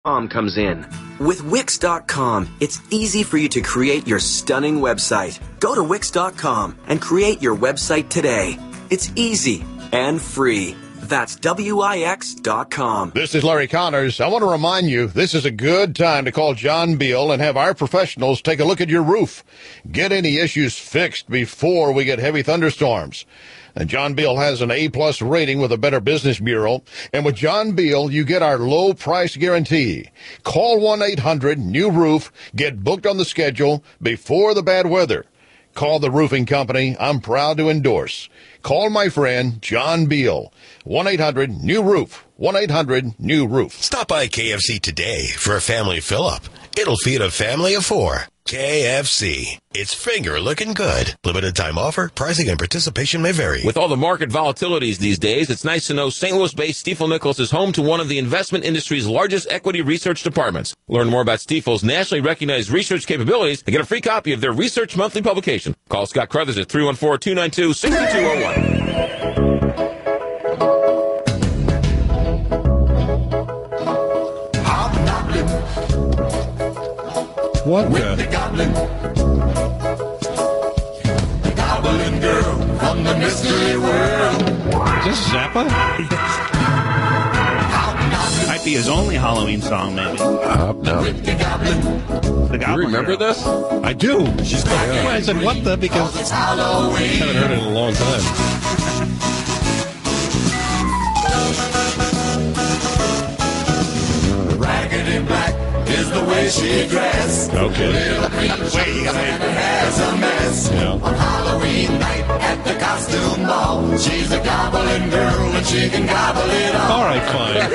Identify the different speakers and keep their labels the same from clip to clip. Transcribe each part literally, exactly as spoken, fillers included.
Speaker 1: Com comes in. With Wix dot com, it's easy for you to create your stunning website. Go to Wix dot com and create your website today. It's easy and free. That's W I X dot com.
Speaker 2: This is Larry Connors. I want to remind you, this is a good time to call John Beal and have our professionals take a look at your roof. Get any issues fixed before we get heavy thunderstorms. And John Beal has an A-plus rating with a Better Business Bureau. And with John Beal, you get our low price guarantee. Call one eight hundred new roof. Get booked on the schedule before the bad weather. Call the roofing company I'm proud to endorse. Call my friend John Beal. one eight hundred new roof. one eight hundred new roof.
Speaker 3: Stop by K F C today for a family fill-up. It'll feed a family of four. K F C. It's finger looking good. Limited time offer. Pricing and participation may vary.
Speaker 4: With all the market volatilities these days, it's nice to know Saint Louis-based Stifel Nicholas is home to one of the investment industry's largest equity research departments. Learn more about Stifel's nationally recognized research capabilities and get a free copy of their Research Monthly publication. Call Scott Crothers at three one four, two nine two, six two zero one.
Speaker 5: What
Speaker 6: with the goblin, the goblin girl from the mystery world.
Speaker 5: Is this Zappa?
Speaker 7: Might be his only Halloween song, maybe.
Speaker 5: Uh, no.
Speaker 6: With the goblin.
Speaker 7: The goblin
Speaker 5: you remember
Speaker 7: girl.
Speaker 5: this? I do. She's yeah. Well, I said what the because
Speaker 6: it's Halloween.
Speaker 5: I haven't heard it in a long time.
Speaker 6: Raggedy Black is the way she dressed.
Speaker 5: Okay.
Speaker 6: Little green Wait, Santa has a mess.
Speaker 5: Yeah.
Speaker 6: On Halloween night at the costume ball, she's a goblin girl and she can gobble it all.
Speaker 5: All right, fine.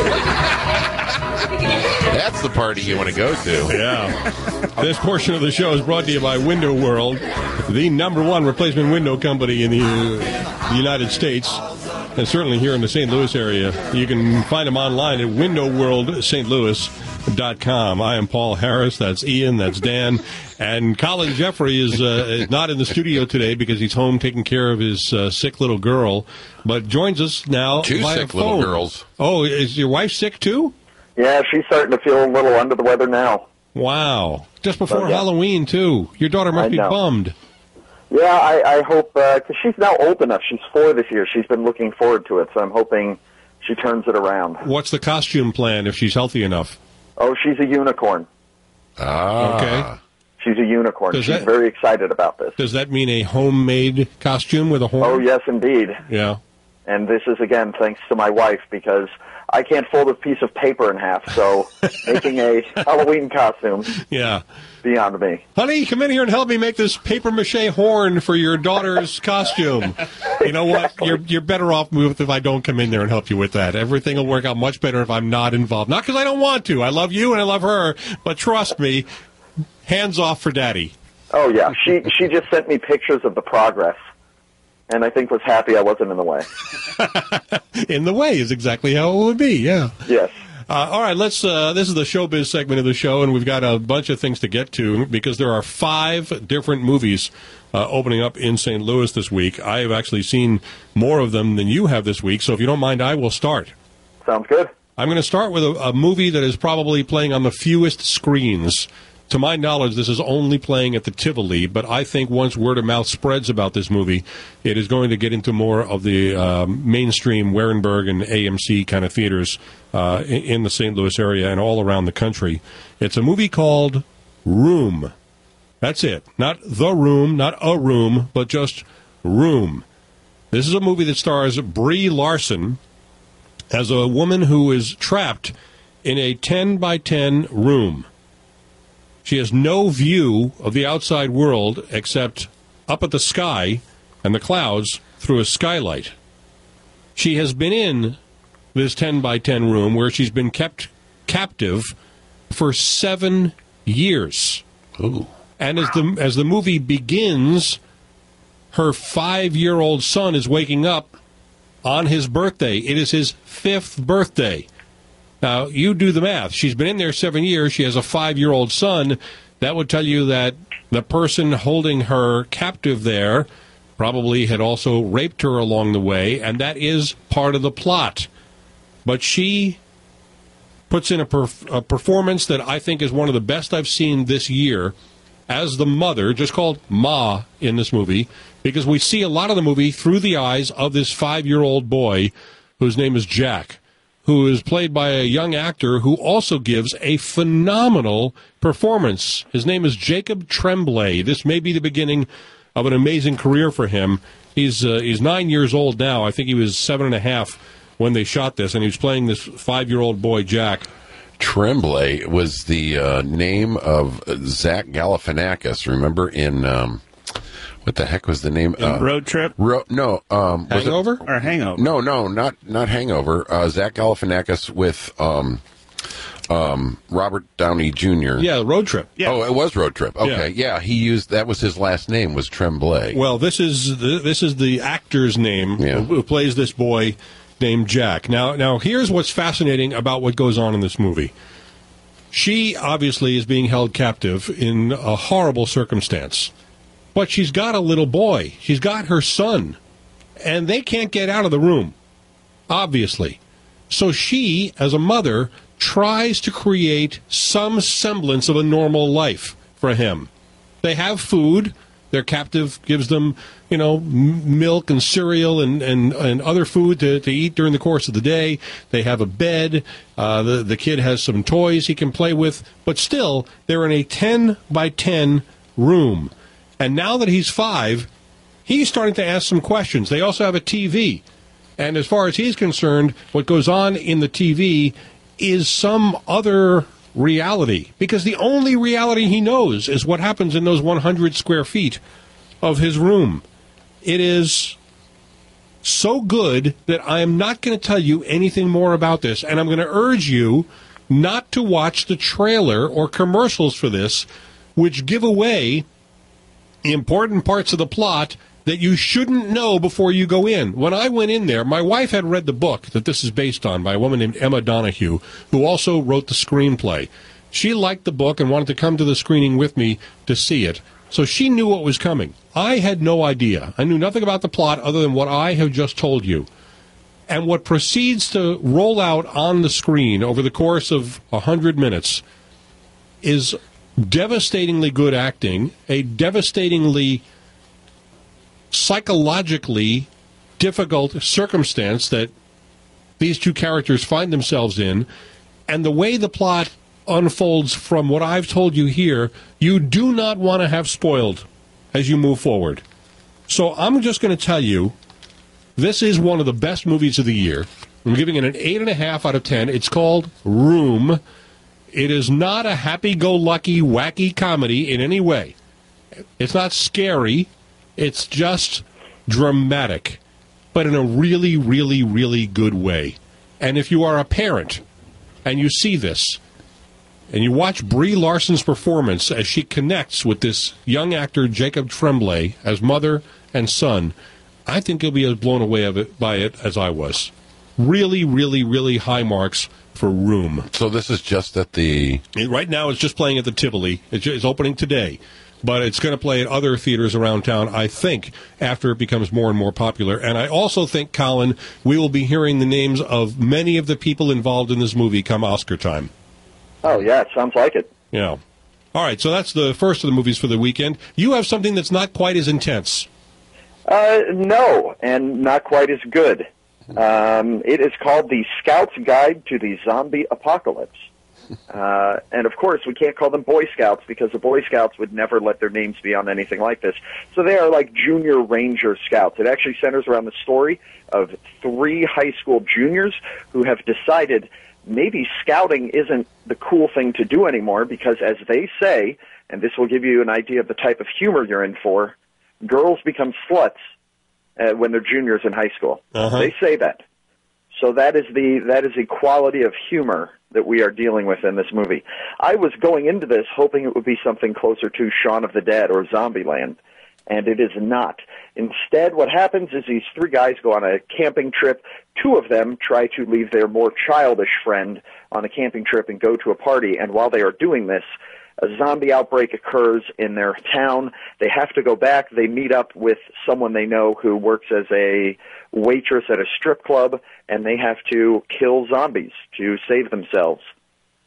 Speaker 8: That's the party you want to go to.
Speaker 5: Yeah. This portion of the show is brought to you by Window World, the number one replacement window company in the, uh, the United States, and certainly here in the Saint Louis area. You can find them online at window world st louis dot com. I am Paul Harris. That's Ian. That's Dan. And Colin Jeffrey is uh, not in the studio today because he's home taking care of his uh, sick little girl, but joins us now
Speaker 8: Two
Speaker 5: via
Speaker 8: sick
Speaker 5: phone.
Speaker 8: little girls.
Speaker 5: Oh, is your wife sick too?
Speaker 9: Yeah, she's starting to feel a little under the weather now.
Speaker 5: Wow. Just before
Speaker 9: Oh, yeah.
Speaker 5: Halloween, too. Your daughter must
Speaker 9: I
Speaker 5: be
Speaker 9: know.
Speaker 5: bummed.
Speaker 9: Yeah, I, I hope, because she's now old enough. She's four this year. She's been looking forward to it, so I'm hoping she turns it around.
Speaker 5: What's the costume plan if she's healthy enough?
Speaker 9: Oh, she's a unicorn.
Speaker 8: Ah.
Speaker 5: Okay.
Speaker 9: She's a unicorn.
Speaker 5: Does
Speaker 9: she's
Speaker 5: that-
Speaker 9: very excited about this.
Speaker 5: Does that mean a homemade costume with a horn?
Speaker 9: Oh, yes, indeed.
Speaker 5: Yeah.
Speaker 9: And this is, again, thanks to my wife, because I can't fold a piece of paper in half, so making a Halloween costume,
Speaker 5: Yeah.
Speaker 9: beyond me.
Speaker 5: Honey, come in here and help me make this papier-mâché horn for your daughter's costume. You know what? You're you're better off with if I don't come in there and help you with that. Everything will work out much better if I'm not involved. Not because I don't want to. I love you and I love her, but trust me, hands off for Daddy.
Speaker 9: Oh, yeah. She, she just sent me pictures of the progress, and I think was happy I wasn't in the way.
Speaker 5: In the way is exactly how it would be, yeah.
Speaker 9: Yes.
Speaker 5: Uh, all right, let's. Uh, this is the showbiz segment of the show, and we've got a bunch of things to get to because there are five different movies uh, opening up in Saint Louis this week. I have actually seen more of them than you have this week, so if you don't mind, I will start.
Speaker 9: Sounds good.
Speaker 5: I'm going to start with a, a movie that is probably playing on the fewest screens. To my knowledge, this is only playing at the Tivoli, but I think once word of mouth spreads about this movie, it is going to get into more of the um, mainstream Warenberg and A M C kind of theaters uh, in, in the Saint Louis area and all around the country. It's a movie called Room. That's it. Not The Room, not A Room, but just Room. This is a movie that stars Brie Larson as a woman who is trapped in a ten by ten room. She has no view of the outside world except up at the sky and the clouds through a skylight. She has been in this ten by ten room where she's been kept captive for seven years.
Speaker 8: Ooh.
Speaker 5: And as the as the movie begins, her five-year-old son is waking up on his birthday. It is his fifth birthday. Now, you do the math. She's been in there seven years. She has a five-year-old son. That would tell you that the person holding her captive there probably had also raped her along the way, and that is part of the plot. But she puts in a, perf- a performance that I think is one of the best I've seen this year as the mother, just called Ma in this movie, because we see a lot of the movie through the eyes of this five-year-old boy whose name is Jack, who is played by a young actor who also gives a phenomenal performance. His name is Jacob Tremblay. This may be the beginning of an amazing career for him. He's uh, he's nine years old now. I think he was seven and a half when they shot this, and he was playing this five-year-old boy, Jack.
Speaker 8: Tremblay was the uh, name of Zach Galifianakis, remember, in, um, what the heck was the name?
Speaker 7: Uh, Road Trip?
Speaker 8: Ro- no. Um, was
Speaker 5: Hangover?
Speaker 8: It,
Speaker 7: or Hangover?
Speaker 8: No, no, not not Hangover. Uh, Zach Galifianakis with um, um, Robert Downey Junior
Speaker 5: Yeah, Road Trip.
Speaker 7: Yeah.
Speaker 8: Oh, it was Road Trip. Okay, yeah. yeah, he used, that was his last name, was Tremblay.
Speaker 5: Well, this is the, this is the actor's name
Speaker 8: Yeah.
Speaker 5: who, who plays this boy named Jack. Now, now here's what's fascinating about what goes on in this movie. She obviously is being held captive in a horrible circumstance, but she's got a little boy. She's got her son, and they can't get out of the room, obviously. So she, as a mother, tries to create some semblance of a normal life for him. They have food. Their captive gives them, you know, m- milk and cereal and, and, and other food to, to eat during the course of the day. They have a bed. Uh, the, the kid has some toys he can play with. But still, they're in a ten by ten room. And now that he's five, he's starting to ask some questions. They also have a T V. And as far as he's concerned, what goes on in the T V is some other reality, because the only reality he knows is what happens in those one hundred square feet of his room. It is so good that I am not going to tell you anything more about this, and I'm going to urge you not to watch the trailer or commercials for this, which give away important parts of the plot that you shouldn't know before you go in. When I went in there, my wife had read the book that this is based on by a woman named Emma Donahue, who also wrote the screenplay. She liked the book and wanted to come to the screening with me to see it, so she knew what was coming. I had no idea. I knew nothing about the plot other than what I have just told you. And what proceeds to roll out on the screen over the course of one hundred minutes is devastatingly good acting, a devastatingly psychologically difficult circumstance that these two characters find themselves in, and the way the plot unfolds from what I've told you here, you do not want to have spoiled as you move forward. So I'm just going to tell you, this is one of the best movies of the year. I'm giving it an eight and a half out of ten. It's called Room. It is not a happy-go-lucky, wacky comedy in any way. It's not scary. It's just dramatic, but in a really, really, really good way. And if you are a parent and you see this, and you watch Brie Larson's performance as she connects with this young actor, Jacob Tremblay, as mother and son, I think you'll be as blown away of it, by it as I was. Really, really, really high marks for Room.
Speaker 8: So this is just at the...
Speaker 5: Right now it's just playing at the Tivoli. It's, it's opening today. But it's going to play at other theaters around town, I think, after it becomes more and more popular. And I also think, Colin, we will be hearing the names of many of the people involved in this movie come Oscar time.
Speaker 9: Oh, yeah, it sounds like it.
Speaker 5: Yeah. All right, so that's the first of the movies for the weekend. You have something that's not quite as intense.
Speaker 9: Uh, no, and not quite as good. Um, it is called The Scout's Guide to the Zombie Apocalypse. Uh, and, of course, we can't call them Boy Scouts because the Boy Scouts would never let their names be on anything like this. So they are like junior ranger scouts. It actually centers around the story of three high school juniors who have decided maybe scouting isn't the cool thing to do anymore because, as they say, and this will give you an idea of the type of humor you're in for, girls become sluts uh, when they're juniors in high school.
Speaker 5: Uh-huh.
Speaker 9: They say that. So that is the that is the quality of humor that we are dealing with in this movie. I was going into this hoping it would be something closer to Shaun of the Dead or Zombieland, and it is not. Instead, what happens is these three guys go on a camping trip. Two of them try to leave their more childish friend on a camping trip and go to a party, and while they are doing this, a zombie outbreak occurs in their town. They have to go back. They meet up with someone they know who works as a waitress at a strip club, and they have to kill zombies to save themselves.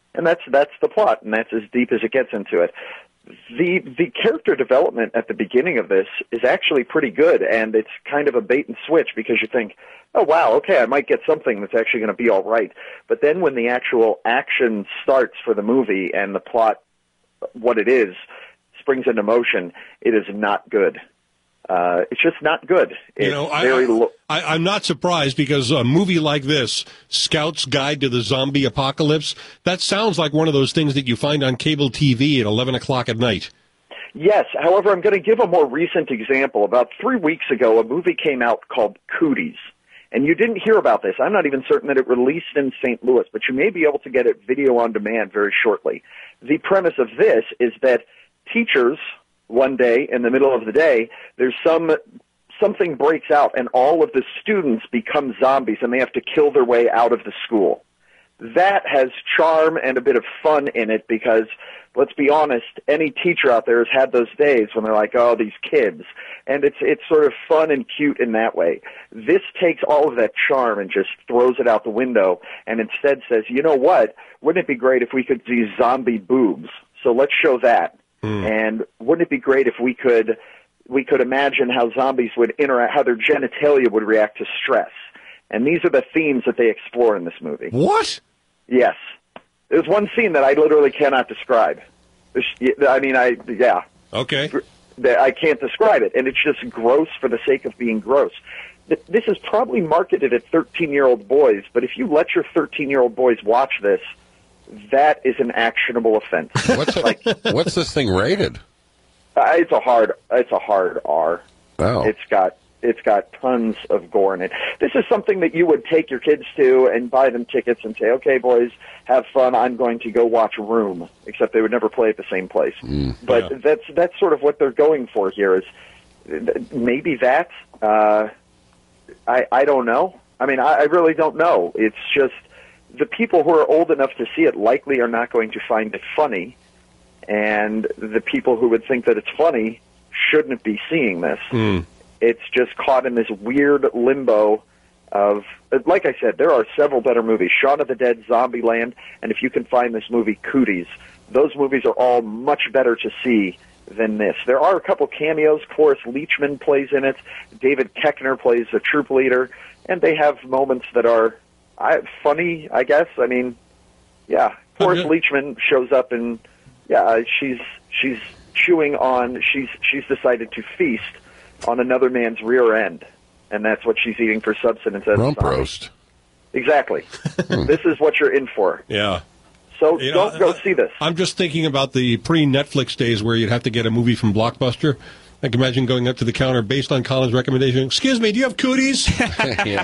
Speaker 9: And that's that's the plot, and that's as deep as it gets into it. The the character development at the beginning of this is actually pretty good, and it's kind of a bait and switch because you think, oh, wow, okay, I might get something that's actually going to be all right. But then when the actual action starts for the movie and the plot, what it is, springs into motion, it is not good. Uh, it's just not good. It's
Speaker 5: you know, I,
Speaker 9: very
Speaker 5: I,
Speaker 9: lo-
Speaker 5: I, I'm not surprised because a movie like this, Scout's Guide to the Zombie Apocalypse, that sounds like one of those things that you find on cable T V at eleven o'clock at night.
Speaker 9: Yes. However, I'm going to give a more recent example. About three weeks ago, a movie came out called Cooties. And you didn't hear about this. I'm not even certain that it released in Saint Louis, but you may be able to get it video on demand very shortly. The premise of this is that teachers, one day in the middle of the day, there's some something breaks out and all of the students become zombies and they have to kill their way out of the school. That has charm and a bit of fun in it because, let's be honest, any teacher out there has had those days when they're like, oh, these kids. And it's it's sort of fun and cute in that way. This takes all of that charm and just throws it out the window and instead says, you know what, wouldn't it be great if we could see zombie boobs? So let's show that. Mm. And wouldn't it be great if we could we could imagine how zombies would interact, how their genitalia would react to stress? And these are the themes that they explore in this movie.
Speaker 5: What?
Speaker 9: Yes. There's one scene that I literally cannot describe. I mean, I yeah.
Speaker 5: Okay.
Speaker 9: I can't describe it, and it's just gross for the sake of being gross. This is probably marketed at thirteen-year-old boys, but if you let your thirteen-year-old boys watch this, that is an actionable offense.
Speaker 8: What's like, what's this thing rated?
Speaker 9: Uh, it's a hard. It's a hard R.
Speaker 8: Oh.
Speaker 9: It's got it's got tons of gore in it. This is something that you would take your kids to and buy them tickets and say, "Okay, boys, have fun. I'm going to go watch Room," except they would never play at the same place.
Speaker 8: Mm,
Speaker 9: but
Speaker 5: yeah.
Speaker 9: that's that's sort of what they're going for here. Is maybe that. Uh, I I don't know. I mean, I, I really don't know. It's just the people who are old enough to see it likely are not going to find it funny, and the people who would think that it's funny shouldn't be seeing this.
Speaker 5: Mm.
Speaker 9: It's just caught in this weird limbo of, like I said, there are several better movies, Shaun of the Dead, Zombieland, and if you can find this movie, Cooties. Those movies are all much better to see than this. There are a couple cameos. Cloris Leachman plays in it. David Koechner plays a troop leader, and they have moments that are I, funny, I guess. I mean, yeah, Cloris
Speaker 5: Okay.
Speaker 9: Leachman shows up, and yeah, she's she's chewing on. She's she's decided to feast on another man's rear end, and that's what she's eating for substance. As
Speaker 8: Rump
Speaker 9: a zombie.
Speaker 8: roast.
Speaker 9: Exactly. This is what you're in for.
Speaker 5: Yeah.
Speaker 9: So
Speaker 5: You know,
Speaker 9: don't go see this.
Speaker 5: I'm just thinking about the pre-Netflix days where you'd have to get a movie from Blockbuster. I can imagine going up to the counter based on Colin's recommendation. Excuse me, do you have Cooties?
Speaker 8: Yeah.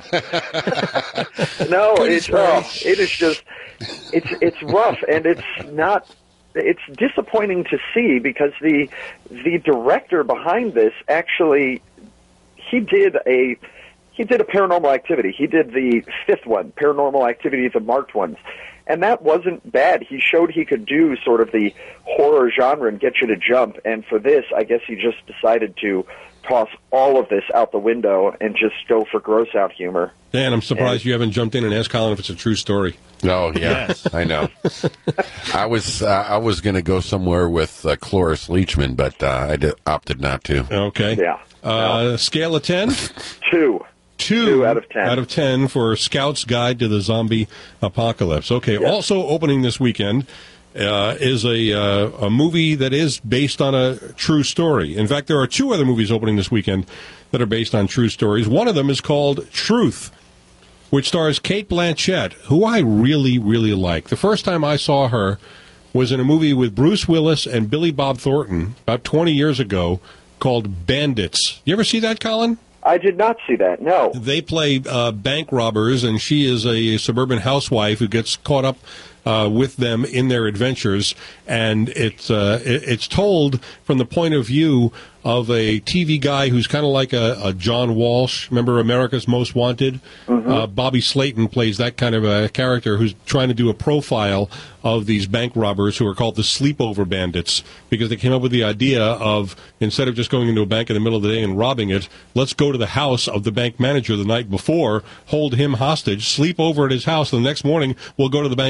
Speaker 9: No,
Speaker 5: Goodness
Speaker 9: it's oh, it is just it's it's rough, and it's not. It's disappointing to see because the the director behind this actually he did a he did a Paranormal Activity. He did the fifth one, Paranormal Activity, the marked ones. And that wasn't bad. He showed he could do sort of the horror genre and get you to jump. And for this, I guess he just decided to toss all of this out the window and just go for gross out humor.
Speaker 5: Dan, I'm surprised
Speaker 9: And-
Speaker 5: you haven't jumped in and asked Colin if it's a true story.
Speaker 8: Oh yeah,
Speaker 7: Yes.
Speaker 8: I know. I was uh, I was going to go somewhere with uh, Cloris Leachman, but uh, I did, opted not to.
Speaker 5: Okay.
Speaker 9: Yeah.
Speaker 5: Uh, Scale of ten?
Speaker 9: Two.
Speaker 5: Two,
Speaker 9: Two out of ten.
Speaker 5: Out of ten for Scout's Guide to the Zombie Apocalypse. Okay,
Speaker 9: Yeah.
Speaker 5: also opening this weekend uh, is a uh, a movie that is based on a true story. In fact, there are two other movies opening this weekend that are based on true stories. One of them is called Truth, which stars Cate Blanchett, who I really, really like. The first time I saw her was in a movie with Bruce Willis and Billy Bob Thornton about twenty years ago called Bandits. You ever see that, Colin?
Speaker 9: I did not see that, no.
Speaker 5: They play uh, bank robbers, and she is a suburban housewife who gets caught up uh, with them in their adventures. And it's uh, it, it's told from the point of view of a T V guy who's kind of like a, a John Walsh. Remember America's Most Wanted?
Speaker 9: Mm-hmm.
Speaker 5: Uh, Bobby Slayton plays that kind of a character who's trying to do a profile of these bank robbers who are called the sleepover bandits because they came up with the idea of instead of just going into a bank in the middle of the day and robbing it, let's go to the house of the bank manager the night before, hold him hostage, sleep over at his house, and the next morning we'll go to the bank early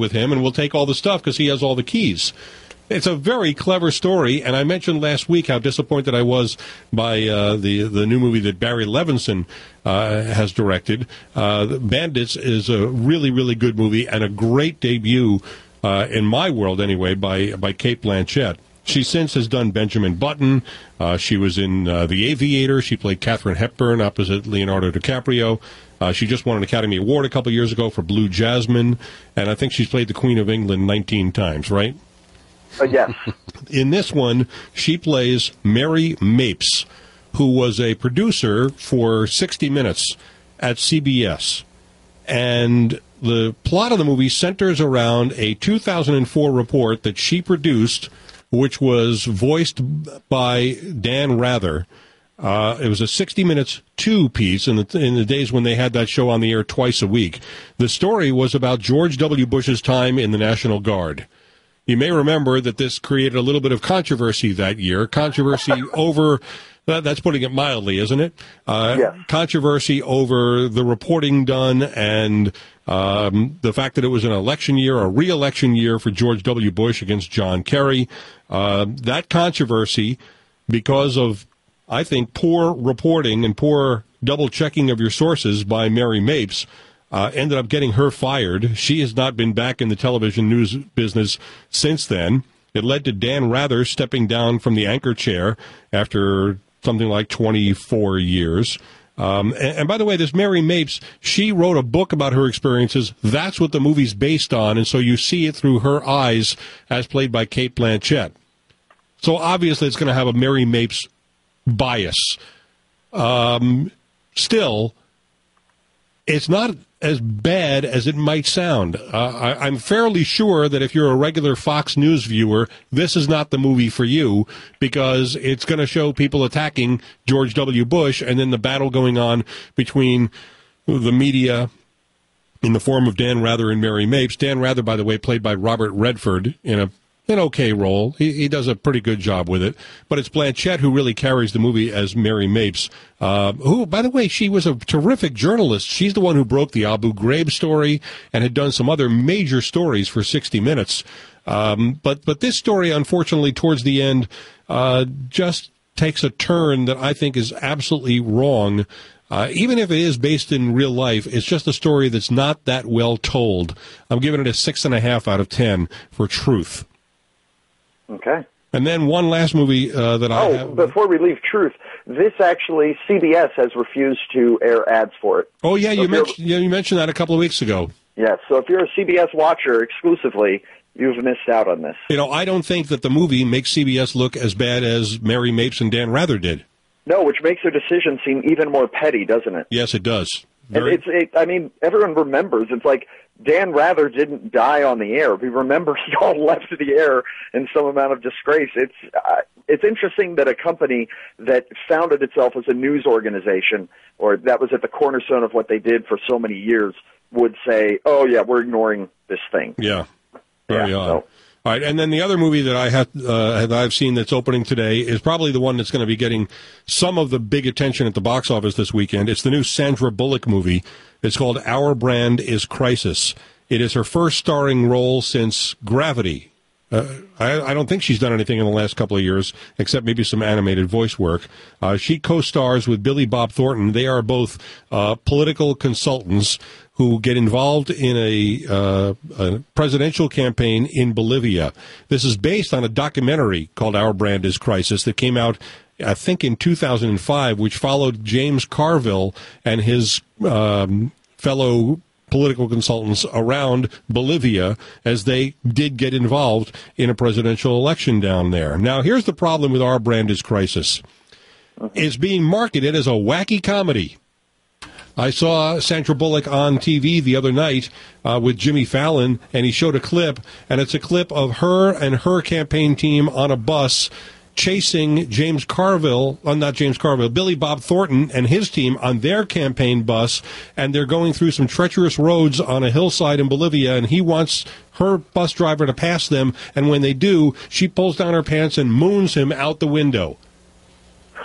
Speaker 5: with him, and we'll take all the stuff because he has all the keys. It's a very clever story, and I mentioned last week how disappointed I was by uh, the the new movie that Barry Levinson uh, has directed. Uh, Bandits is a really, really good movie and a great debut, uh, in my world anyway, by, by Cate Blanchett. She since has done Benjamin Button. Uh, she was in uh, The Aviator. She played Katharine Hepburn opposite Leonardo DiCaprio. Uh, she just won an Academy Award a couple years ago for Blue Jasmine, and I think she's played the Queen of England nineteen times, right?
Speaker 9: Uh, yes.
Speaker 5: In this one, she plays Mary Mapes, who was a producer for sixty minutes at C B S. And the plot of the movie centers around a two thousand four report that she produced, which was voiced by Dan Rather. Uh, it was a sixty minutes two piece in the, in the days when they had that show on the air twice a week. The story was about George W. Bush's time in the National Guard. You may remember that this created a little bit of controversy that year. Controversy over, that, that's putting it mildly, isn't it? Uh,
Speaker 9: yes.
Speaker 5: Controversy over the reporting done and um, the fact that it was an election year, a re-election year for George W. Bush against John Kerry. Uh, that controversy, because of, I think, poor reporting and poor double-checking of your sources by Mary Mapes, Uh, ended up getting her fired. She has not been back in the television news business since then. It led to Dan Rather stepping down from the anchor chair after something like twenty-four years. Um, and, and by the way, this Mary Mapes, she wrote a book about her experiences. That's what the movie's based on, and so you see it through her eyes as played by Cate Blanchett. So obviously it's going to have a Mary Mapes bias. Um, still, it's not as bad as it might sound. Uh, I, I'm fairly sure that if you're a regular Fox News viewer, this is not the movie for you, because it's going to show people attacking George W. Bush and then the battle going on between the media in the form of Dan Rather and Mary Mapes. Dan Rather, by the way, played by Robert Redford in a an okay role. He, he does a pretty good job with it. But it's Blanchett who really carries the movie as Mary Mapes, uh, who, by the way, she was a terrific journalist. She's the one who broke the Abu Ghraib story and had done some other major stories for sixty minutes. Um, but, but this story, unfortunately, towards the end, uh, just takes a turn that I think is absolutely wrong. Uh, even if it is based in real life, it's just a story that's not that well told. I'm giving it a six and a half out of ten for truth.
Speaker 9: Okay.
Speaker 5: And then one last movie uh, that I
Speaker 9: oh,
Speaker 5: have.
Speaker 9: before we leave Truth, this actually, C B S has refused to air ads for it.
Speaker 5: Oh, yeah,
Speaker 9: so
Speaker 5: you, mentioned, yeah you mentioned that a couple of weeks ago.
Speaker 9: Yeah, so if you're a C B S watcher exclusively, you've missed out on this.
Speaker 5: You know, I don't think that the movie makes C B S look as bad as Mary Mapes and Dan Rather did.
Speaker 9: No, which makes their decision seem even more petty, doesn't it?
Speaker 5: Yes, it does.
Speaker 9: Very... And it's, it, I mean, everyone remembers. It's like Dan Rather didn't die on the air. We remember he all left the air in some amount of disgrace. It's uh, it's interesting that a company that founded itself as a news organization, or that was at the cornerstone of what they did for so many years, would say, "Oh yeah, we're ignoring this thing."
Speaker 5: Yeah, very
Speaker 9: yeah,
Speaker 5: odd.
Speaker 9: So.
Speaker 5: All right, and then the other movie that I have uh, that I've seen that's opening today is probably the one that's going to be getting some of the big attention at the box office this weekend. It's the new Sandra Bullock movie. It's called Our Brand is Crisis. It is her first starring role since Gravity. Uh, I, I don't think she's done anything in the last couple of years, except maybe some animated voice work. Uh, she co-stars with Billy Bob Thornton. They are both uh, political consultants who get involved in a, uh, a presidential campaign in Bolivia. This is based on a documentary called Our Brand is Crisis that came out, I think, in two thousand five, which followed James Carville and his um, fellow political consultants around Bolivia as they did get involved in a presidential election down there. Now, here's the problem with Our Brand is Crisis. It's being marketed as a wacky comedy. I saw Sandra Bullock on T V the other night uh, with Jimmy Fallon, and he showed a clip, and it's a clip of her and her campaign team on a bus chasing James Carville, well, not James Carville, Billy Bob Thornton and his team on their campaign bus, and they're going through some treacherous roads on a hillside in Bolivia, and he wants her bus driver to pass them, and when they do, she pulls down her pants and moons him out the window.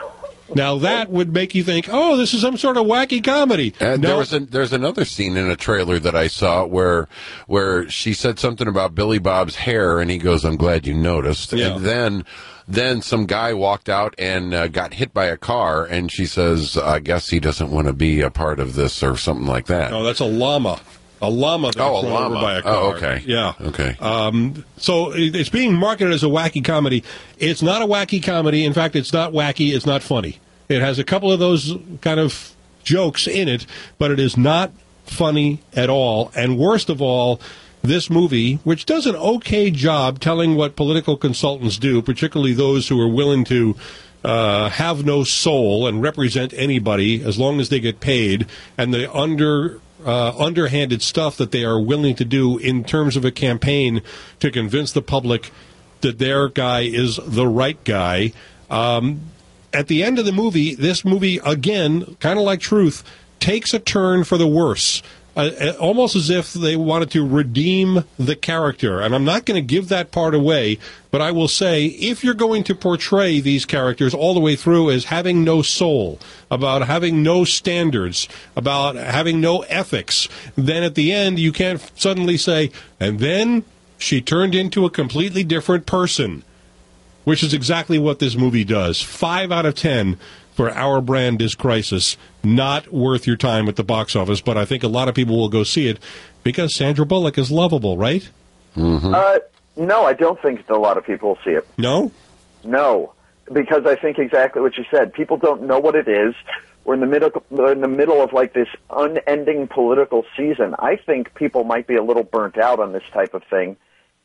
Speaker 5: Now that would make you think, oh, this is some sort of wacky comedy.
Speaker 8: And
Speaker 5: no.
Speaker 8: there was a, there's another scene in a trailer that I saw where where she said something about Billy Bob's hair, and he goes, "I'm glad you noticed."
Speaker 5: Yeah.
Speaker 8: And then then some guy walked out and uh, got hit by a car, and she says, "I guess he doesn't want to be a part of this," or something like that.
Speaker 5: No, that's a llama. A llama that
Speaker 8: Oh,
Speaker 5: was
Speaker 8: a
Speaker 5: run
Speaker 8: llama.
Speaker 5: over by a car.
Speaker 8: Oh, okay.
Speaker 5: Yeah.
Speaker 8: Okay.
Speaker 5: Um, so it- it's being marketed as a wacky comedy. It's not a wacky comedy. In fact, it's not wacky. It's not funny. It has a couple of those kind of jokes in it, but it is not funny at all. And worst of all, this movie, which does an okay job telling what political consultants do, particularly those who are willing to uh, have no soul and represent anybody as long as they get paid, and the under uh, underhanded stuff that they are willing to do in terms of a campaign to convince the public that their guy is the right guy. Um, at the end of the movie, this movie, again, kind of like Truth, takes a turn for the worse. Uh, almost as if they wanted to redeem the character. And I'm not going to give that part away, but I will say, if you're going to portray these characters all the way through as having no soul, about having no standards, about having no ethics, then at the end you can't suddenly say, and then she turned into a completely different person, which is exactly what this movie does. Five out of ten for Our Brand is Crisis. Not worth your time at the box office, but I think a lot of people will go see it because Sandra Bullock is lovable, right?
Speaker 8: Mm-hmm.
Speaker 9: Uh, no, I don't think a lot of people will see it.
Speaker 5: No?
Speaker 9: No, because I think exactly what you said. People don't know what it is. We're in the middle, we're in the middle of like this unending political season. I think people might be a little burnt out on this type of thing.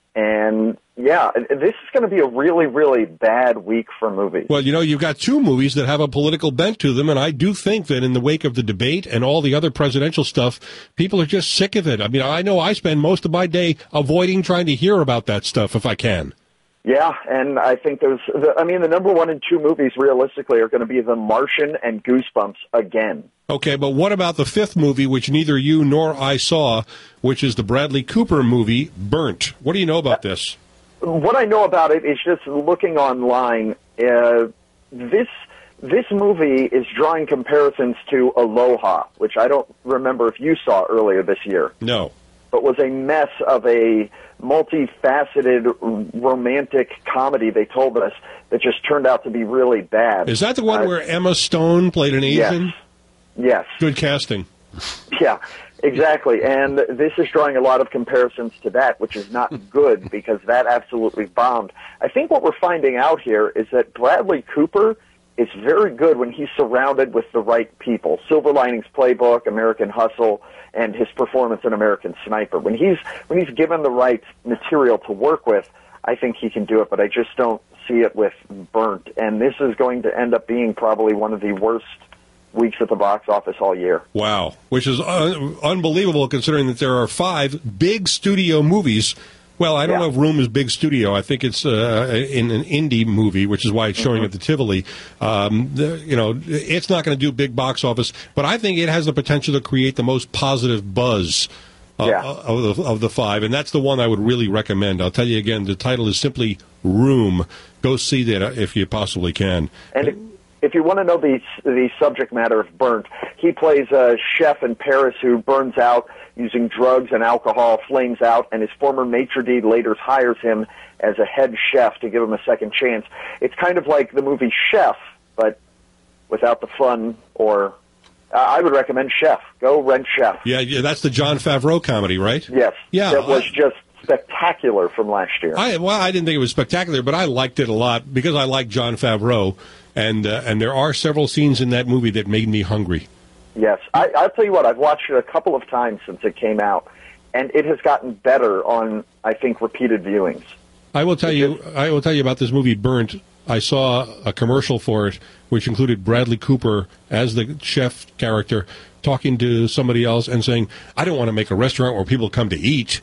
Speaker 9: And, yeah, this is going to be a really, really bad week for movies.
Speaker 5: Well, you know, you've got two movies that have a political bent to them, and I do think that in the wake of the debate and all the other presidential stuff, people are just sick of it. I mean, I know I spend most of my day avoiding trying to hear about that stuff if I can.
Speaker 9: Yeah, and I think there's, the, I mean, the number one and two movies realistically are going to be The Martian and Goosebumps again.
Speaker 5: Okay, but what about the fifth movie, which neither you nor I saw, which is the Bradley Cooper movie, Burnt? What do you know about this?
Speaker 9: What I know about it is just looking online, uh, this this movie is drawing comparisons to Aloha, which I don't remember if you saw earlier this year.
Speaker 5: No.
Speaker 9: But was a mess of a multifaceted romantic comedy, they told us, that just turned out to be really bad.
Speaker 5: Is that the one
Speaker 9: uh,
Speaker 5: where Emma Stone played an Asian?
Speaker 9: Yes. Yes.
Speaker 5: Good casting.
Speaker 9: Yeah, exactly. And this is drawing a lot of comparisons to that, which is not good because that absolutely bombed. I think what we're finding out here is that Bradley Cooper is very good when he's surrounded with the right people. Silver Linings Playbook, American Hustle, and his performance in American Sniper. When he's when he's given the right material to work with, I think he can do it, but I just don't see it with Burnt. And this is going to end up being probably one of the worst weeks at the box office all year.
Speaker 5: Wow, which is un- unbelievable considering that there are five big studio movies. Well, I don't
Speaker 9: Yeah.
Speaker 5: know if Room is big studio. I think it's uh, in an indie movie, which is why it's showing
Speaker 9: Mm-hmm.
Speaker 5: at the Tivoli. Um, the, you know, it's not going to do big box office, but I think it has the potential to create the most positive buzz uh,
Speaker 9: Yeah.
Speaker 5: of, the, of the five, and that's the one I would really recommend. I'll tell you again, the title is simply Room. Go see that if you possibly can.
Speaker 9: And if, if you want to know the the subject matter of Burnt, he plays a chef in Paris who burns out using drugs and alcohol, flames out, and his former maitre d' later hires him as a head chef to give him a second chance. It's kind of like the movie Chef, but without the fun. Or uh, I would recommend Chef. Go rent Chef.
Speaker 5: Yeah, yeah, that's the Jon Favreau comedy, right?
Speaker 9: Yes.
Speaker 5: Yeah,
Speaker 9: That was
Speaker 5: I-
Speaker 9: just spectacular from last year.
Speaker 5: I well, I didn't think it was spectacular, but I liked it a lot because I like Jon Favreau, and uh, and there are several scenes in that movie that made me hungry.
Speaker 9: Yes. I, I'll tell you what, I've watched it a couple of times since it came out, and it has gotten better on, I think, repeated viewings.
Speaker 5: I will tell you, I will tell you about this movie, Burnt. I saw a commercial for it, which included Bradley Cooper as the chef character talking to somebody else and saying, "I don't want to make a restaurant where people come to eat."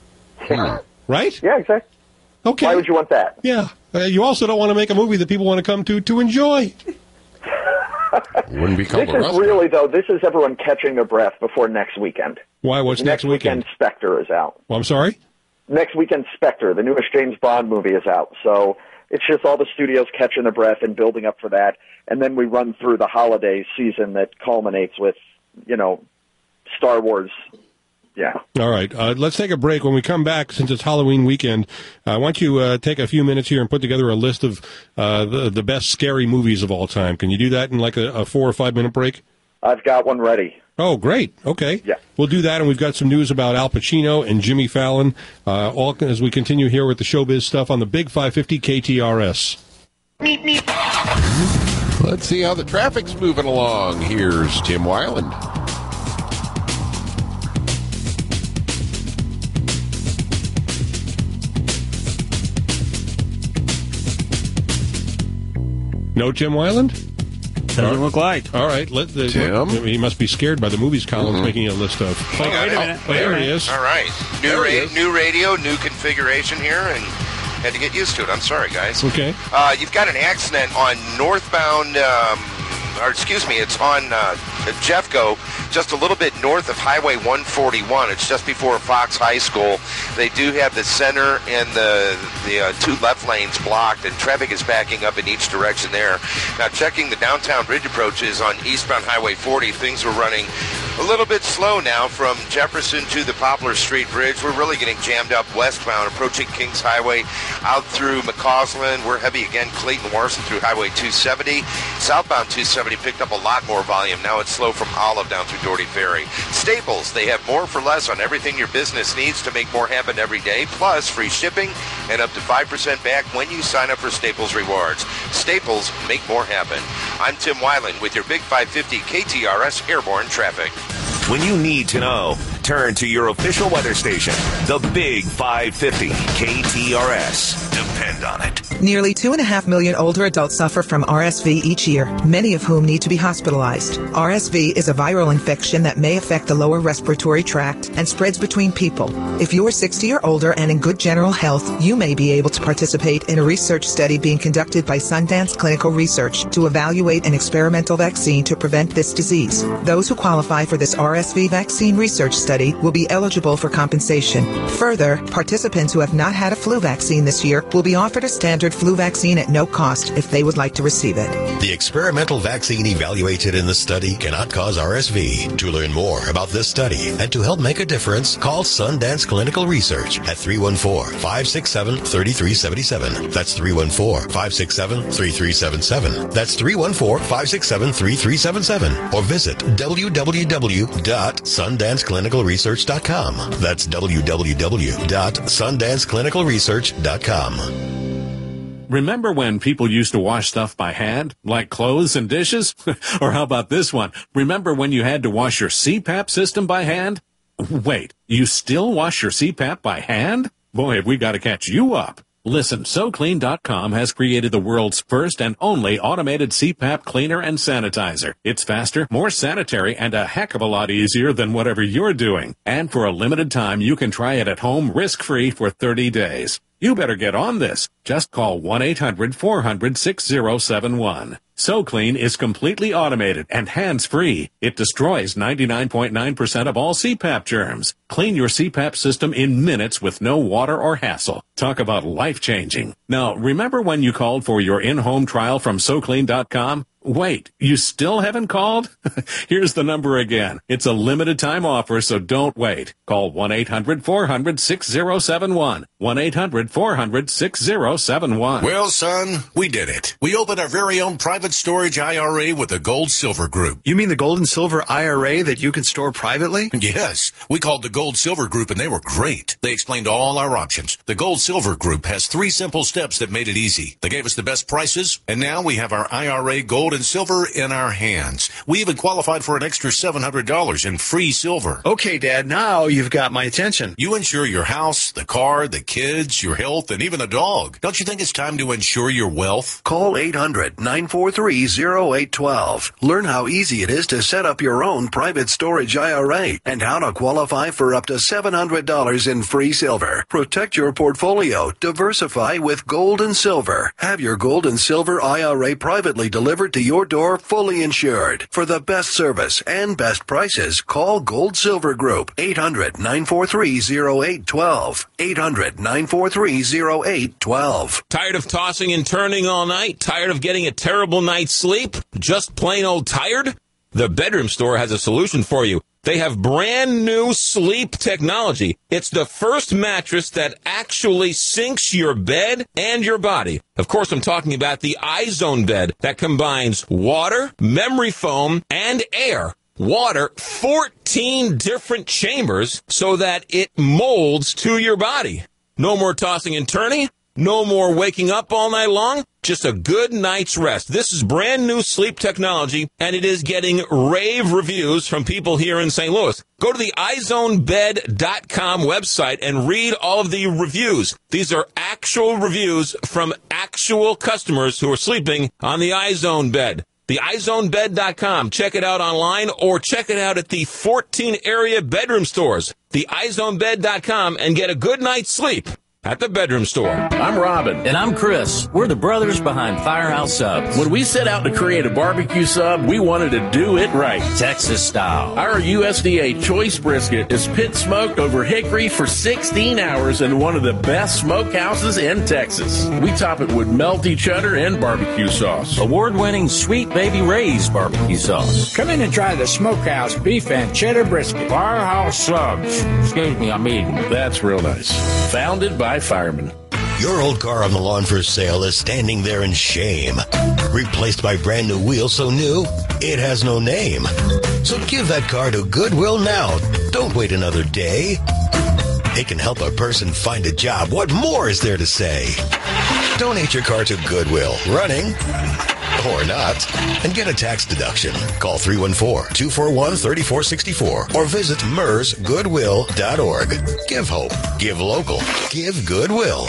Speaker 5: Right?
Speaker 9: Yeah, exactly.
Speaker 5: Okay.
Speaker 9: Why would you want that?
Speaker 5: Yeah. Uh, you also don't want to make a movie that people want to come to to enjoy.
Speaker 8: Wouldn't be called
Speaker 9: This
Speaker 8: a
Speaker 9: is
Speaker 8: restaurant.
Speaker 9: really, though, this is everyone catching their breath before next weekend.
Speaker 5: Why? What's next, weekend?
Speaker 9: Spectre is out.
Speaker 5: Well, I'm sorry?
Speaker 9: Next weekend, Spectre, the newest James Bond movie, is out. So it's just all the studios catching their breath and building up for that. And then we run through the holiday season that culminates with, you know, Star Wars. Yeah.
Speaker 5: All right. Uh, let's take a break. When we come back, since it's Halloween weekend, I want you to uh, take a few minutes here and put together a list of uh, the, the best scary movies of all time. Can you do that in like a, a four or five minute break?
Speaker 9: I've got one ready.
Speaker 5: Oh, great. Okay.
Speaker 9: Yeah.
Speaker 5: We'll do that, and we've got some news about Al Pacino and Jimmy Fallon, uh, all as we continue here with the showbiz stuff on the Big five fifty K T R S.
Speaker 8: Let's see how the traffic's moving along. Here's Tim Weiland.
Speaker 5: No Tim Weiland?
Speaker 7: Doesn't look like.
Speaker 5: All right. Let the,
Speaker 8: Tim?
Speaker 5: He must be scared by the movies Colin's
Speaker 8: Mm-hmm.
Speaker 5: making a list of.
Speaker 7: Oh, wait a minute.
Speaker 5: Oh, there he is.
Speaker 10: All right. New,
Speaker 5: There he
Speaker 10: ra-
Speaker 5: is.
Speaker 10: new radio, new configuration here, and had to get used to it. I'm sorry, guys.
Speaker 5: Okay.
Speaker 10: Uh, you've got an accident on northbound, um, or excuse me, it's on uh, Jeffco, just a little bit north of Highway one forty-one. It's just before Fox High School. They do have the center and the the uh, two left lanes blocked, and traffic is backing up in each direction there. Now, checking the downtown bridge approaches on eastbound Highway forty, things were running a little bit slow now from Jefferson to the Poplar Street Bridge. We're really getting jammed up westbound, approaching Kings Highway, out through McCausland. We're heavy again, Clayton Warson through Highway two seventy. Southbound two seventy picked up a lot more volume. Now it's slow from Olive down through Doherty Ferry. Staples, they have more for less on everything your business needs to make more happen every day, plus free shipping and up to five percent back when you sign up for Staples Rewards. Staples, make more happen. I'm Tim Weiland with your Big five fifty K T R S Airborne Traffic.
Speaker 11: When you need to know, turn to your official weather station, the Big five fifty K T R S. Depend on it.
Speaker 12: Nearly two and a half million older adults suffer from R S V each year, many of whom need to be hospitalized. R S V is a viral infection that may affect the lower respiratory tract and spreads between people. If you're sixty or older and in good general health, you may be able to participate in a research study being conducted by Sundance Clinical Research to evaluate an experimental vaccine to prevent this disease. Those who qualify for this R S V vaccine research study will be eligible for compensation. Further, participants who have not had a flu vaccine this year will be offered a standard flu vaccine at no cost if they would like to receive it.
Speaker 3: The experimental vaccine evaluated in the study cannot cause R S V. To learn more about this study and to help make a difference, call Sundance Clinical Research at three one four, five six seven, three three seven seven. That's three one four, five six seven, three three seven seven. That's three one four, five six seven, three three seven seven. Or visit w w w dot sundance clinical research dot com. That's w w w dot sundance clinical research dot com.
Speaker 13: Remember when people used to wash stuff by hand, like clothes and dishes? Or how about this one? Remember when you had to wash your C PAP system by hand? Wait, you still wash your C PAP by hand? Boy, have we got to catch you up. Listen, So Clean dot com has created the world's first and only automated C PAP cleaner and sanitizer. It's faster, more sanitary, and a heck of a lot easier than whatever you're doing. And for a limited time, you can try it at home risk-free for thirty days. You better get on this. Just call one eight hundred, four hundred, six zero seven one. SoClean is completely automated and hands-free. It destroys ninety-nine point nine percent of all C PAP germs. Clean your C PAP system in minutes with no water or hassle. Talk about life-changing. Now, remember when you called for your in-home trial from So Clean dot com? Wait, you still haven't called? Here's the number again. It's a limited time offer, so don't wait. Call one eight hundred, four hundred, six zero seven one. one eight hundred, four hundred, six zero seven one.
Speaker 14: Well, son, we did it. We opened our very own private storage I R A with the Gold Silver Group.
Speaker 15: You mean the Gold and Silver I R A that you can store privately?
Speaker 14: Yes. We called the Gold Silver Group, and they were great. They explained all our options. The Gold Silver Group has three simple steps that made it easy. They gave us the best prices, and now we have our I R A Gold and Silver in our hands. We even qualified for an extra seven hundred dollars in free silver.
Speaker 15: Okay, Dad, now you've got my attention.
Speaker 14: You insure your house, the car, the kids, your health, and even a dog. Don't you think it's time to insure your wealth?
Speaker 15: Call eight hundred, nine four three, three, zero eight one two. Learn how easy it is to set up your own private storage I R A and how to qualify for up to seven hundred dollars in free silver. Protect your portfolio. Diversify with gold and silver. Have your gold and silver I R A privately delivered to your door, fully insured. For the best service and best prices, call Gold Silver Group. eight hundred, nine four three, zero eight one two. eight hundred, nine four three, zero eight one two.
Speaker 4: Tired of tossing and turning all night? Tired of getting a terrible night's sleep? Just plain old tired? The Bedroom Store has a solution for you. They have brand new sleep technology. It's the first mattress that actually syncs your bed and your body. Of course, I'm talking about the iZone bed that combines water, memory foam, and air. Water, fourteen different chambers so that it molds to your body. No more tossing and turning. No more waking up all night long. Just a good night's rest. This is brand new sleep technology, and it is getting rave reviews from people here in Saint Louis. Go to the i zone bed dot com website and read all of the reviews. These are actual reviews from actual customers who are sleeping on the iZone bed. The i zone bed dot com. Check it out online or check it out at the fourteen area bedroom stores. The i zone bed dot com and get a good night's sleep at the Bedroom Store.
Speaker 16: I'm Robin. And I'm Chris. We're the brothers behind Firehouse Subs. When we set out to create a barbecue sub, we wanted to do it right. Texas style. Our U S D A choice brisket is pit smoked over hickory for sixteen hours in one of the best smokehouses in Texas. We top it with melty cheddar and barbecue sauce. Award-winning Sweet Baby Ray's barbecue sauce.
Speaker 17: Come in and try the Smokehouse beef and cheddar brisket. Firehouse Subs. Excuse me, I'm eating.
Speaker 16: That's real nice. Founded by firemen.
Speaker 3: Your old car on the lawn for sale is standing there in shame. Replaced by brand new wheels so new, it has no name. So give that car to Goodwill now. Don't wait another day. It can help a person find a job. What more is there to say? Donate your car to Goodwill, running or not, and get a tax deduction. Call three one four, two four one, three four six four or visit mers goodwill dot org. Give hope. Give local. Give Goodwill.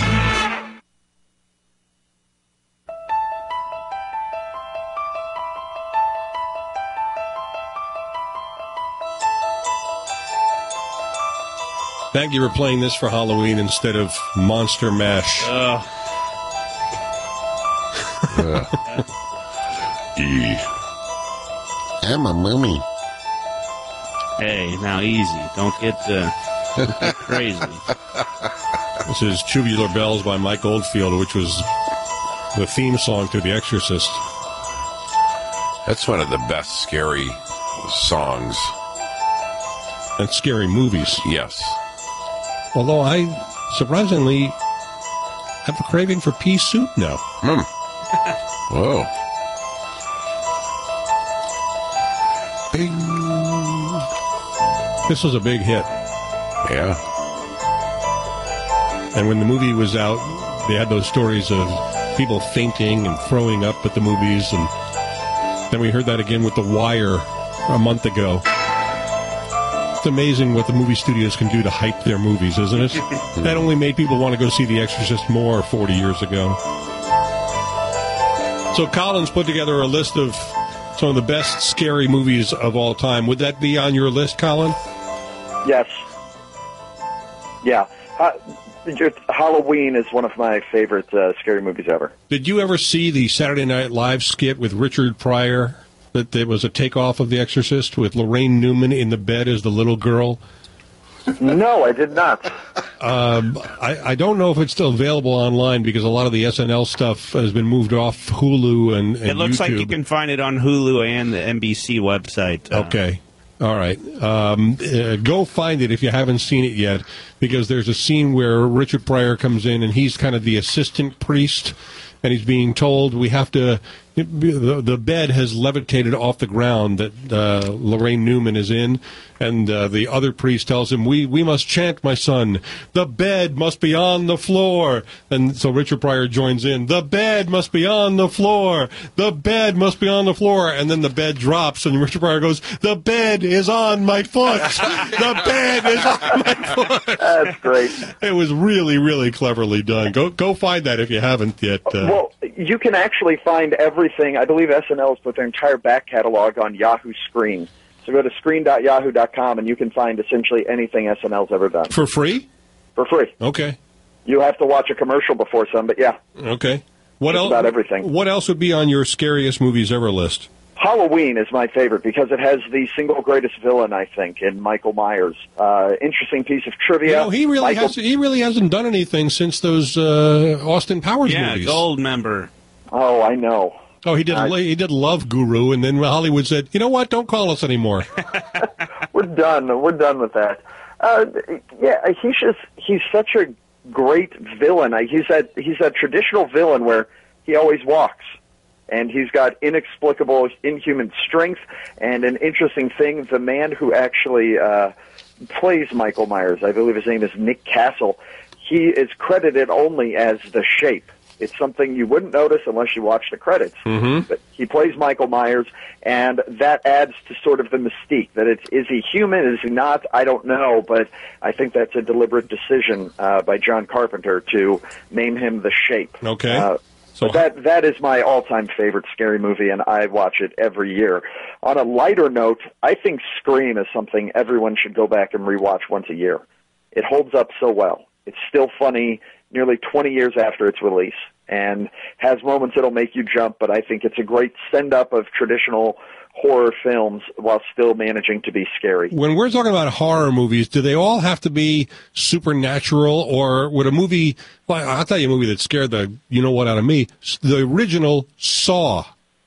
Speaker 5: Thank you for playing this for Halloween instead of Monster Mash.
Speaker 7: Uh.
Speaker 8: E. I'm a mummy.
Speaker 7: Hey, now easy. Don't get, uh, don't get crazy.
Speaker 5: This is Tubular Bells by Mike Oldfield, which was the theme song to The Exorcist.
Speaker 8: That's one of the best scary songs.
Speaker 5: And scary movies.
Speaker 8: Yes.
Speaker 5: Although I, surprisingly, have a craving for pea soup now.
Speaker 8: Hmm. Whoa. Bing.
Speaker 5: This was a big hit.
Speaker 8: Yeah.
Speaker 5: And when the movie was out, they had those stories of people fainting and throwing up at the movies. And then we heard that again with The Wire a month ago. It's amazing what the movie studios can do to hype their movies, isn't it? That only made people want to go see The Exorcist more forty years ago. So Colin's put together a list of some of the best scary movies of all time. Would that be on your list, Colin?
Speaker 9: Yes. Yeah. Uh, just Halloween is one of my favorite uh, scary movies ever.
Speaker 5: Did you ever see the Saturday Night Live skit with Richard Pryor that there was a takeoff of The Exorcist with Lorraine Newman in the bed as the little girl?
Speaker 9: No, I did not.
Speaker 5: Um, I, I don't know if it's still available online because a lot of the S N L stuff has been moved off Hulu and, and
Speaker 7: It looks
Speaker 5: YouTube.
Speaker 7: like you can find it on Hulu and the N B C website. Uh,
Speaker 5: Okay. All right. Um, uh, go find it if you haven't seen it yet, because there's a scene where Richard Pryor comes in and he's kind of the assistant priest, and he's being told we have to. The, the bed has levitated off the ground that uh, Lorraine Newman is in, and uh, the other priest tells him, we, we must chant, my son. The bed must be on the floor. And so Richard Pryor joins in. The bed must be on the floor. The bed must be on the floor. And then the bed drops, and Richard Pryor goes, the bed is on my foot. The bed is on my foot.
Speaker 9: That's great.
Speaker 5: It was really, really cleverly done. Go go find that if you haven't yet. Uh,
Speaker 9: well, you can actually find everything. I believe S N L has put their entire back catalog on Yahoo Screen. So go to screen dot yahoo dot com and you can find essentially anything S N L's ever done.
Speaker 5: For free?
Speaker 9: For free.
Speaker 5: Okay.
Speaker 9: You have to watch a commercial before some, but yeah.
Speaker 5: Okay. What
Speaker 9: Just
Speaker 5: else?
Speaker 9: about everything.
Speaker 5: What else would be on your scariest movies ever list?
Speaker 9: Halloween is my favorite because it has the single greatest villain, I think, in Michael Myers. Uh, interesting piece of trivia.
Speaker 5: You know, he really
Speaker 9: Michael...
Speaker 5: has. He really hasn't done anything since those uh, Austin Powers
Speaker 7: yeah,
Speaker 5: movies.
Speaker 7: Gold member.
Speaker 9: Oh, I know.
Speaker 5: Oh, he did.
Speaker 9: Uh,
Speaker 5: he did Love Guru, and then Hollywood said, "You know what? Don't call us anymore."
Speaker 9: We're done. We're done with that. Uh, yeah, he's just he's such a great villain. He's that he's that traditional villain where he always walks. And he's got inexplicable, inhuman strength. And an interesting thing, the man who actually uh, plays Michael Myers, I believe his name is Nick Castle, he is credited only as the Shape. It's something you wouldn't notice unless you watch the credits.
Speaker 5: Mm-hmm.
Speaker 9: But he plays Michael Myers, and that adds to sort of the mystique. That it's, is he human, is he not? I don't know, but I think that's a deliberate decision uh, by John Carpenter to name him the Shape.
Speaker 5: Okay.
Speaker 9: Uh,
Speaker 5: So
Speaker 9: but that that is my all-time favorite scary movie, and I watch it every year. On a lighter note, I think Scream is something everyone should go back and rewatch once a year. It holds up so well. It's still funny nearly twenty years after its release, and has moments that'll make you jump, but I think it's a great send-up of traditional horror films while still managing to be scary.
Speaker 5: When we're talking about horror movies, do they all have to be supernatural, or would a movie, well, I'll tell you a movie that scared the you-know-what out of me, the original Saw.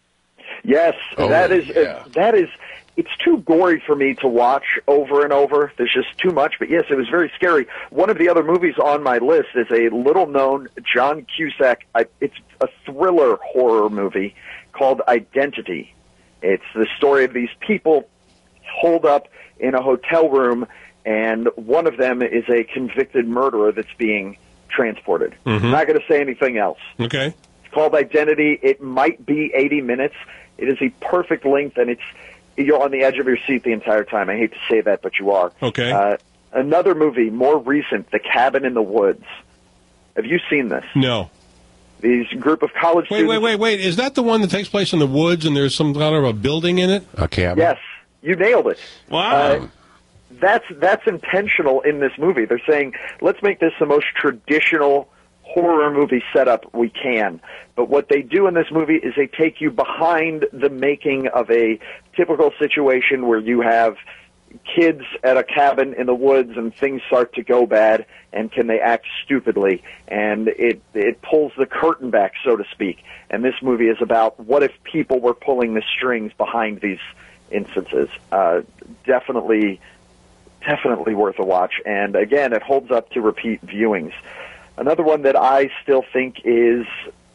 Speaker 9: Yes,
Speaker 8: Oh,
Speaker 9: that is,
Speaker 8: yeah.
Speaker 9: uh, that is, it's too gory for me to watch over and over. There's just too much, but yes, it was very scary. One of the other movies on my list is a little-known John Cusack, I, it's a thriller horror movie called Identity. It's the story of these people holed up in a hotel room, and one of them is a convicted murderer that's being transported.
Speaker 5: Mm-hmm.
Speaker 9: I'm not going to say anything else.
Speaker 5: Okay.
Speaker 9: It's called Identity. It might be eighty minutes. It is a perfect length, and it's you're on the edge of your seat the entire time. I hate to say that, but you are.
Speaker 5: Okay.
Speaker 9: Uh, another movie, more recent, The Cabin in the Woods. Have you seen this?
Speaker 5: No.
Speaker 9: These group of college
Speaker 5: Wait,
Speaker 9: students...
Speaker 5: wait, wait, wait. Is that the one that takes place in the woods and there's some kind of a building in it?
Speaker 8: A cabin?
Speaker 9: Yes, you nailed it.
Speaker 7: Wow.
Speaker 9: Uh, that's that's intentional in this movie. They're saying, let's make this the most traditional horror movie setup we can. But what they do in this movie is they take you behind the making of a typical situation where you have kids at a cabin in the woods and things start to go bad, and can they act stupidly? And it it pulls the curtain back, so to speak. And this movie is about what if people were pulling the strings behind these instances. Uh, definitely, definitely worth a watch. And again, it holds up to repeat viewings. Another one that I still think is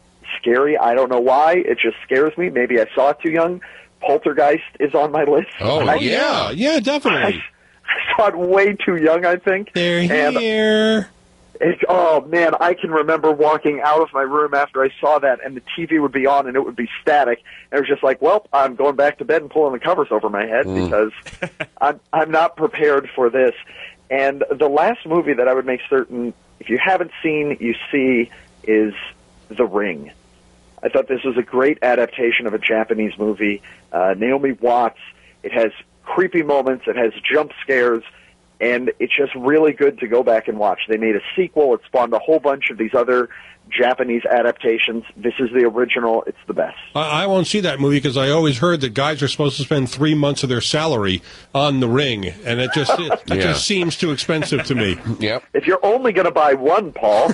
Speaker 9: scary. I don't know why. It just scares me. Maybe I saw it too young. Poltergeist is on my list.
Speaker 8: Oh,
Speaker 9: I,
Speaker 5: yeah. Yeah, definitely.
Speaker 9: I, I saw it way too young, I think.
Speaker 5: They're
Speaker 9: And
Speaker 5: here.
Speaker 9: It, oh, man, I can remember walking out of my room after I saw that, and the T V would be on, and it would be static. And it was just like, well, I'm going back to bed and pulling the covers over my head
Speaker 8: Mm.
Speaker 9: because I'm, I'm not prepared for this. And the last movie that I would make certain, if you haven't seen, you see, is The Ring. I thought this was a great adaptation of a Japanese movie. Uh, Naomi Watts. It has creepy moments. It has jump scares. And it's just really good to go back and watch. They made a sequel. It spawned a whole bunch of these other Japanese adaptations. This is the original. It's the best.
Speaker 5: I, I won't see that movie because I always heard that guys are supposed to spend three months of their salary on The Ring, and it just it, it
Speaker 8: Yeah.
Speaker 5: just seems too expensive to me.
Speaker 8: Yep.
Speaker 9: If you're only going to buy one, Paul,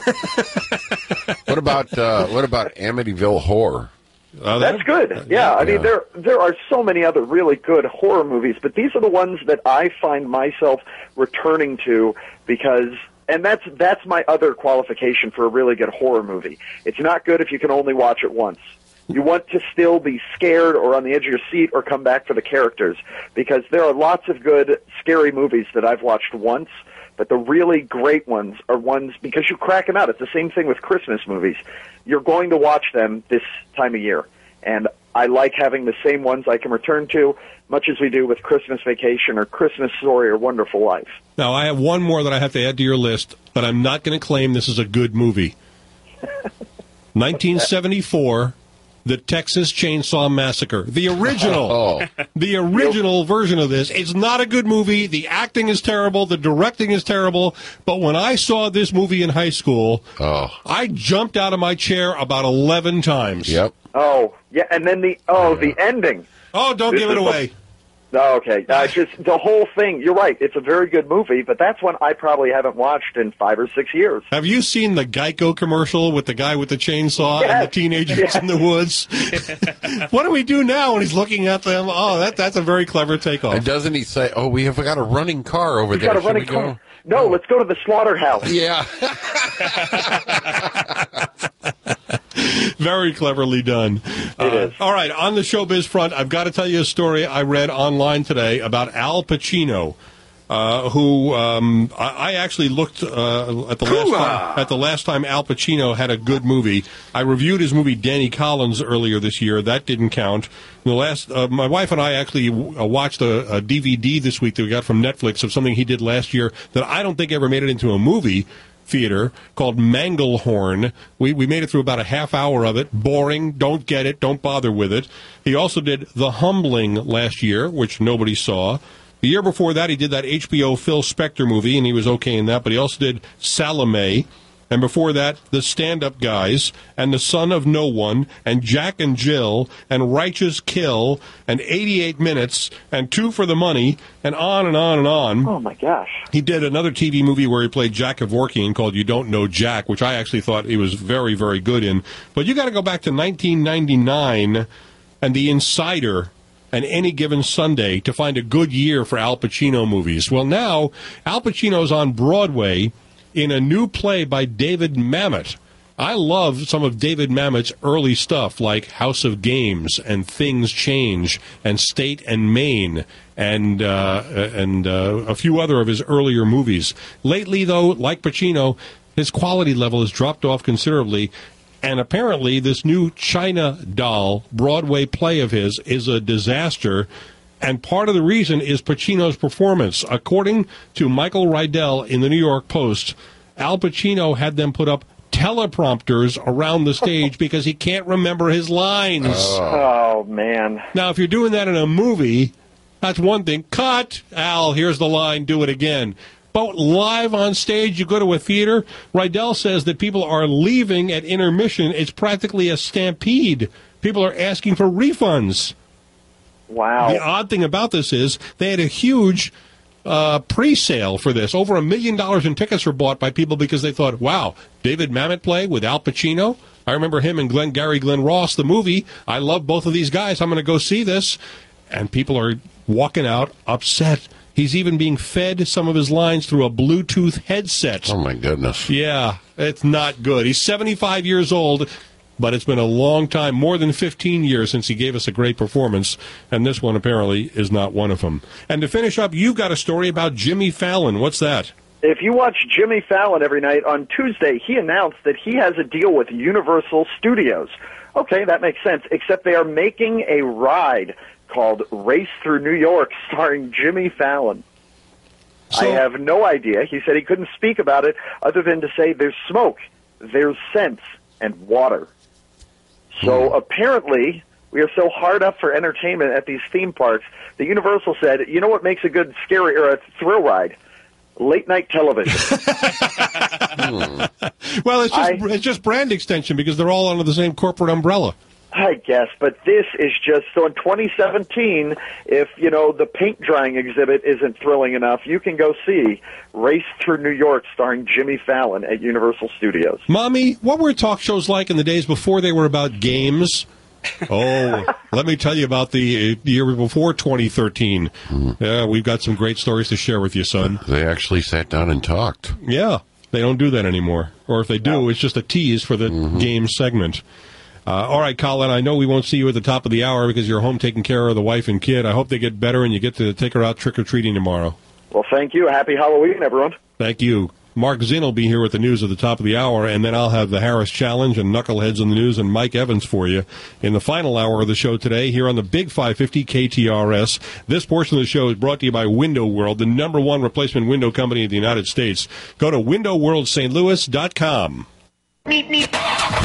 Speaker 8: What about uh, what about Amityville Horror?
Speaker 5: Uh,
Speaker 9: that's good. Yeah, I mean,
Speaker 8: Yeah.
Speaker 9: there there are so many other really good horror movies, but these are the ones that I find myself returning to because, and that's that's my other qualification for a really good horror movie. It's not good if you can only watch it once. You want to still be scared or on the edge of your seat or come back for the characters, because there are lots of good scary movies that I've watched once, but the really great ones are ones because you crack them out. It's the same thing with Christmas movies. You're going to watch them this time of year, and I like having the same ones I can return to, much as we do with Christmas Vacation or Christmas Story or Wonderful Life.
Speaker 5: Now, I have one more that I have to add to your list, but I'm not going to claim this is a good movie. nineteen seventy-four, The Texas Chainsaw Massacre. The original.
Speaker 8: Oh.
Speaker 5: The original version of this. It's not a good movie. The acting is terrible. The directing is terrible. But when I saw this movie in high school,
Speaker 8: oh.
Speaker 5: I jumped out of my chair about eleven times.
Speaker 8: Yep.
Speaker 9: Oh, yeah, and then the, oh, the ending.
Speaker 5: Oh, don't
Speaker 9: This
Speaker 5: give it
Speaker 9: is
Speaker 5: away.
Speaker 9: the- Oh, okay, uh, just the whole thing. You're right. It's a very good movie, but that's one I probably haven't watched in five or six years.
Speaker 5: Have you seen the Geico commercial with the guy with the chainsaw
Speaker 9: Yes.
Speaker 5: and the teenagers
Speaker 9: Yes.
Speaker 5: in the woods? What do we do now when he's looking at them? Oh, that that's a very clever takeoff.
Speaker 8: And doesn't he say, oh, we have got a running car over
Speaker 9: We've
Speaker 8: there.
Speaker 9: got a
Speaker 8: Should
Speaker 9: running
Speaker 8: we go?
Speaker 9: car. No, let's go to the slaughterhouse.
Speaker 8: Yeah.
Speaker 5: Very cleverly done.
Speaker 9: It
Speaker 5: Uh,
Speaker 9: is.
Speaker 5: All right, on the showbiz front, I've got to tell you a story I read online today about Al Pacino, uh, who um, I, I actually looked uh, at the last time, at the last time Al Pacino had a good movie. I reviewed his movie Danny Collins earlier this year. That didn't count. The last, uh, my wife and I actually uh, watched a, a D V D this week that we got from Netflix of something he did last year that I don't think ever made it into a movie theater called Manglehorn. We we made it through about a half hour of it. Boring. Don't get it. Don't bother with it. He also did The Humbling last year, which nobody saw. The year before that, he did that H B O Phil Spector movie, and he was okay in that. But he also did Salome. And before that, The Stand-Up Guys, and The Son of No One, and Jack and Jill, and Righteous Kill, and eighty-eight minutes, and Two for the Money, and on and on and on.
Speaker 9: Oh, my gosh.
Speaker 5: He did another T V movie where he played Jack Kevorkian called You Don't Know Jack, which I actually thought he was very, very good in. But you got to go back to nineteen ninety-nine and The Insider and Any Given Sunday to find a good year for Al Pacino movies. Well, now, Al Pacino's on Broadway in a new play by David Mamet. I love some of David Mamet's early stuff, like House of Games and Things Change and State and Maine and uh, and uh, a few other of his earlier movies. Lately, though, like Pacino, his quality level has dropped off considerably. And apparently, this new China Doll Broadway play of his is a disaster. And part of the reason is Pacino's performance. According to Michael Rydell in the New York Post, Al Pacino had them put up teleprompters around the stage because he can't remember his lines.
Speaker 9: Oh, man.
Speaker 5: Now, if you're doing that in a movie, that's one thing. Cut! Al, here's the line, do it again. But live on stage, you go to a theater, Rydell says that people are leaving at intermission. It's practically a stampede. People are asking for refunds.
Speaker 9: Wow.
Speaker 5: The odd thing about this is they had a huge uh, pre-sale for this. Over a million dollars in tickets were bought by people because they thought, wow, David Mamet play with Al Pacino? I remember him and Glenn Gary Glenn Ross, the movie. I love both of these guys. I'm going to go see this. And people are walking out upset. He's even being fed some of his lines through a Bluetooth headset.
Speaker 8: Oh, my goodness.
Speaker 5: Yeah, it's not good. He's seventy-five years old. But it's been a long time, more than fifteen years since he gave us a great performance, and this one apparently is not one of them. And to finish up, you've got a story about Jimmy Fallon. What's that?
Speaker 9: If you watch Jimmy Fallon every night, on Tuesday he announced that he has a deal with Universal Studios. Okay, that makes sense, except they are making a ride called Race Through New York starring Jimmy Fallon.
Speaker 5: So,
Speaker 9: I have no idea. He said he couldn't speak about it other than to say there's smoke, there's scents, and water. So apparently, we are so hard up for entertainment at these theme parks that Universal said, you know what makes a good scary or a thrill ride? Late night television.
Speaker 5: Well, it's just
Speaker 9: I-
Speaker 5: it's just brand extension because they're all under the same corporate umbrella.
Speaker 9: I guess, but this is just, so in twenty seventeen, if, you know, the paint drying exhibit isn't thrilling enough, you can go see Race Through New York starring Jimmy Fallon at Universal Studios.
Speaker 5: Mommy, what were talk shows like in the days before they were about games? Oh, let me tell you about the uh, year before twenty thirteen. Yeah, we've got some great stories to share with you, son.
Speaker 8: They actually sat down and talked.
Speaker 5: Yeah, they don't do that anymore. Or if they do, it's just a tease for the game segment. Uh, all right, Colin, I know we won't see you at the top of the hour because you're home taking care of the wife and kid. I hope they get better and you get to take her out trick-or-treating tomorrow.
Speaker 9: Well, thank you. Happy Halloween, everyone.
Speaker 5: Thank you. Mark Zinn will be here with the news at the top of the hour, and then I'll have the Harris Challenge and Knuckleheads in the News and Mike Evans for you in the final hour of the show today here on the Big five fifty K T R S. This portion of the show is brought to you by Window World, the number one replacement window company in the United States. Go to window world st louis dot com.
Speaker 6: Meep, meep.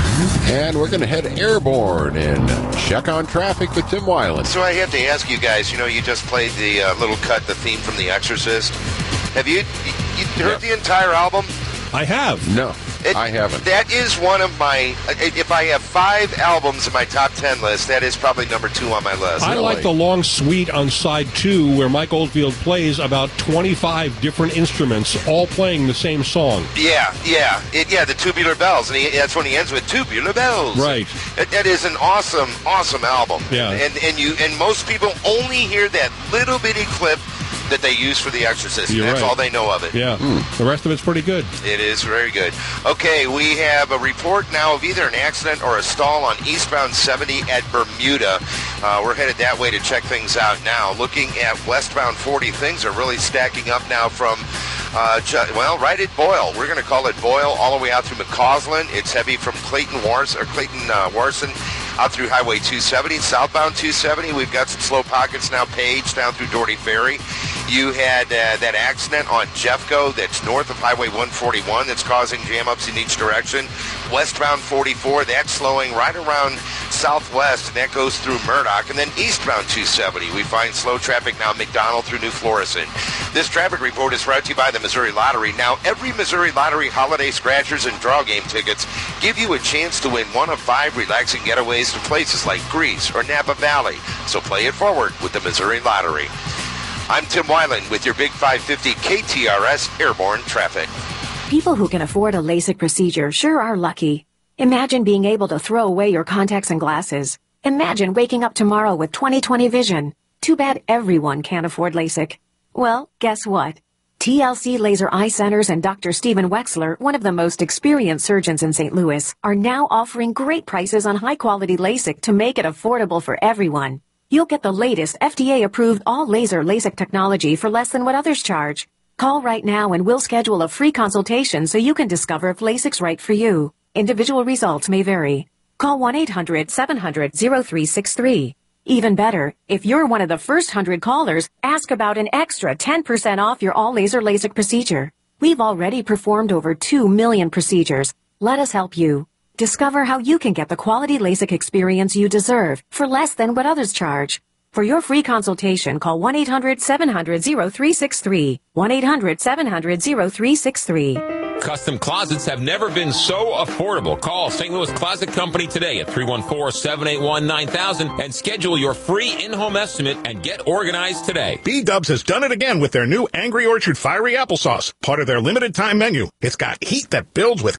Speaker 8: And we're going to head airborne and check on traffic with Tim Weiland.
Speaker 10: So I have to ask you guys, you know, you just played the uh, little cut, the theme from The Exorcist. Have you, you, you heard yeah. the entire album?
Speaker 5: I have.
Speaker 8: No,
Speaker 10: it,
Speaker 8: I haven't.
Speaker 10: That is one of my, if I have five albums in my top ten list, that is probably number two on my list.
Speaker 5: I
Speaker 10: really.
Speaker 5: like the long suite on side two where Mike Oldfield plays about twenty-five different instruments, all playing the same song.
Speaker 10: Yeah, yeah, it, yeah, the Tubular Bells, and he, that's when he ends with Tubular Bells.
Speaker 5: Right.
Speaker 10: That, that is an awesome, awesome album.
Speaker 5: Yeah.
Speaker 10: And, and, you, and most people only hear that little bitty clip that they use for The Exorcist.
Speaker 5: You're
Speaker 10: That's
Speaker 5: right.
Speaker 10: all they know of it.
Speaker 5: Yeah. Mm. The rest of it's pretty good.
Speaker 10: It is very good. Okay, we have a report now of either an accident or a stall on eastbound seventy at Bermuda. Uh, we're headed that way to check things out now. Looking at westbound forty, things are really stacking up now from, uh, ju- well, right at Boyle. We're going to call it Boyle all the way out through McCausland. It's heavy from Clayton Wars or Clayton uh, Warson out through Highway two seventy. Southbound two seventy, we've got some slow pockets now. Page down through Doherty Ferry. You had uh, that accident on Jeffco that's north of Highway one forty-one that's causing jam-ups in each direction. Westbound forty-four, that's slowing right around southwest, and that goes through Murdoch. And then eastbound two seventy, we find slow traffic now McDonald through New Florissant. This traffic report is brought to you by the Missouri Lottery. Now, every Missouri Lottery holiday scratchers and draw game tickets give you a chance to win one of five relaxing getaways to places like Greece or Napa Valley. So play it forward with the Missouri Lottery. I'm Tim Weiland with your Big five fifty K T R S Airborne Traffic.
Speaker 18: People who can afford a LASIK procedure sure are lucky. Imagine being able to throw away your contacts and glasses. Imagine waking up tomorrow with twenty twenty vision. Too bad everyone can't afford LASIK. Well, guess what? T L C Laser Eye Centers and Doctor Stephen Wexler, one of the most experienced surgeons in Saint Louis, are now offering great prices on high-quality LASIK to make it affordable for everyone. You'll get the latest F D A-approved all-laser LASIK technology for less than what others charge. Call right now and we'll schedule a free consultation so you can discover if LASIK's right for you. Individual results may vary. Call one eight hundred seven hundred oh three six three. Even better, if you're one of the first one hundred callers, ask about an extra ten percent off your all-laser LASIK procedure. We've already performed over two million procedures. Let us help you. Discover how you can get the quality LASIK experience you deserve for less than what others charge. For your free consultation, call one eight hundred seven hundred oh three six three. one eight hundred seven hundred oh three six three.
Speaker 4: Custom closets have never been so affordable. Call Saint Louis Closet Company today at three one four, seven eight one, nine thousand and schedule your free in-home estimate and get organized today.
Speaker 19: B-Dubs has done it again with their new Angry Orchard Fiery Applesauce, part of their limited time menu. It's got heat that builds with